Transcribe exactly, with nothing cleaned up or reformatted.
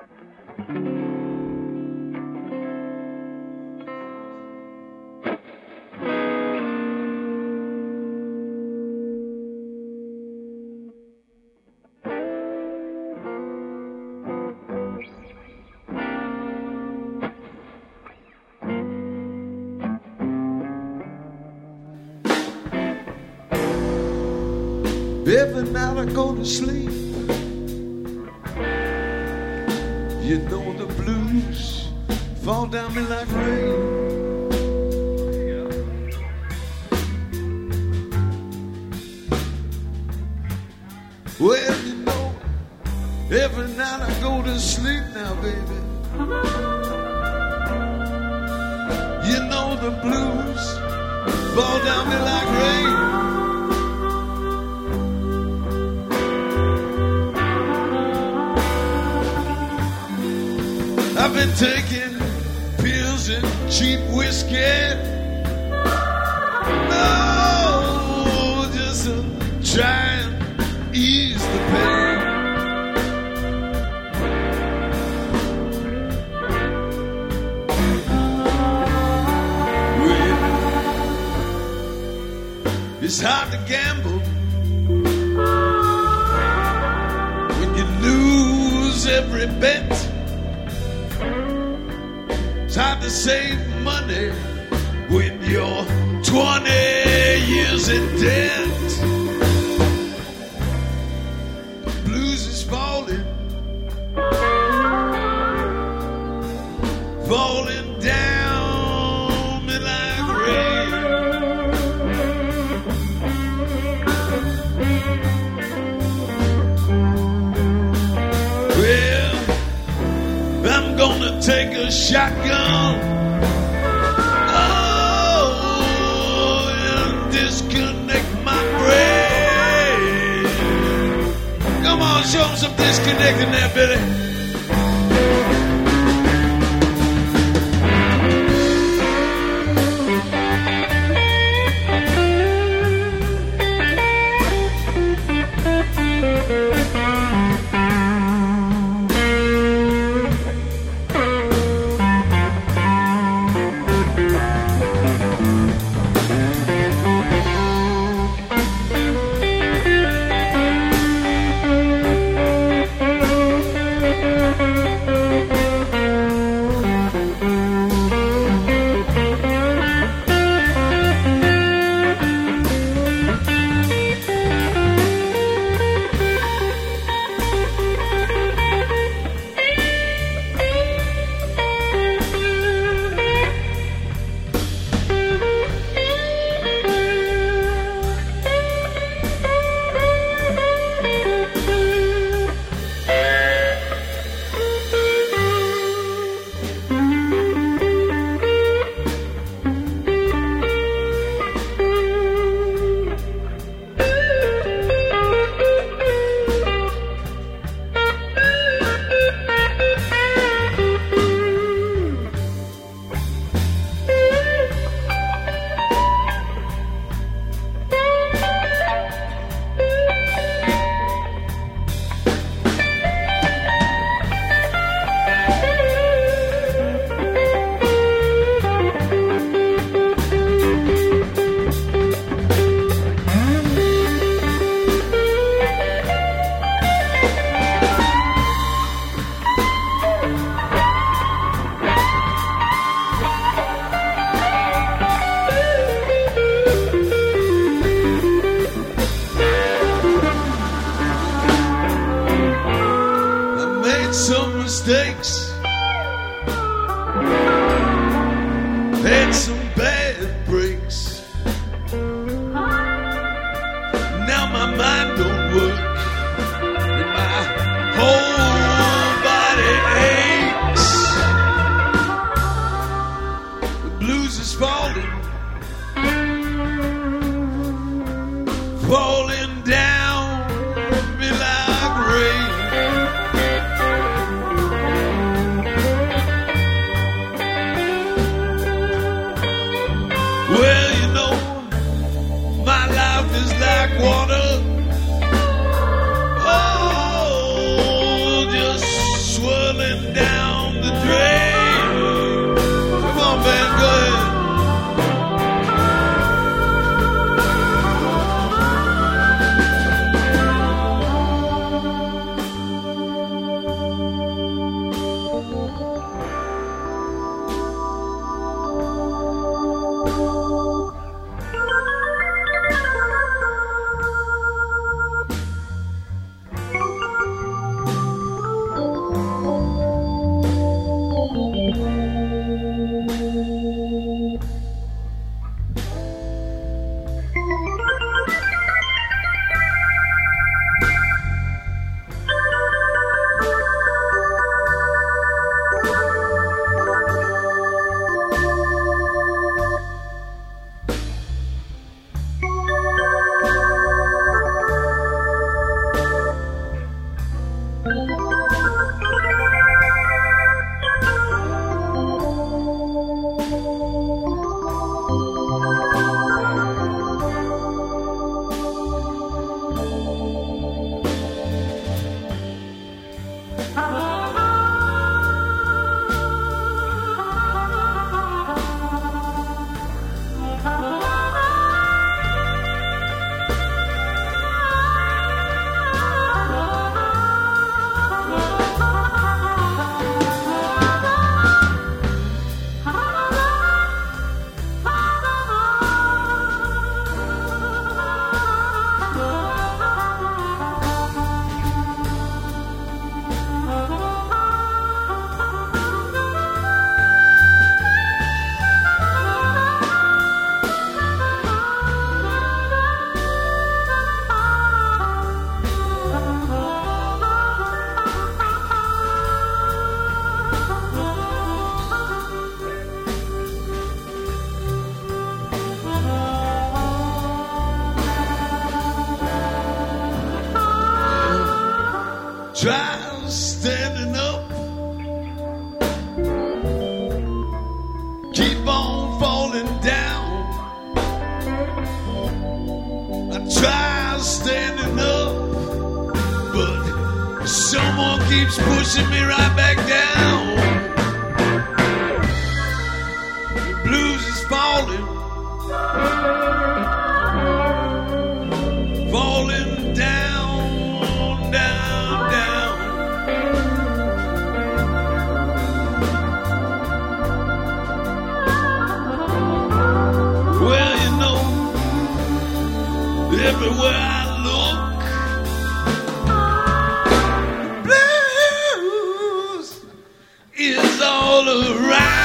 Every night I go to sleep, you know the blues fall down me like rain. Well, you know, every night I go to sleep now, baby, you know the blues fall down me like rain. I've been taking pills and cheap whiskey. No, just to try and ease the pain. Well, it's hard to gamble when you lose every bet. It's hard to save money when you're twenty years in debt. The blues is falling, falling down me like rain. Well, I'm gonna take a shotgun, oh, and disconnect my brain. Come on, show them some disconnecting there, Billy. Mistakes, had some bad breaks. Now my mind don't work, and my whole body aches. The blues is falling, falling down me like rain. Try standing up, keep on falling down. I try standing up, but someone keeps pushing me right back down. The blues is falling, falling down, down, down. Well, you know, everywhere I look, blues is all around.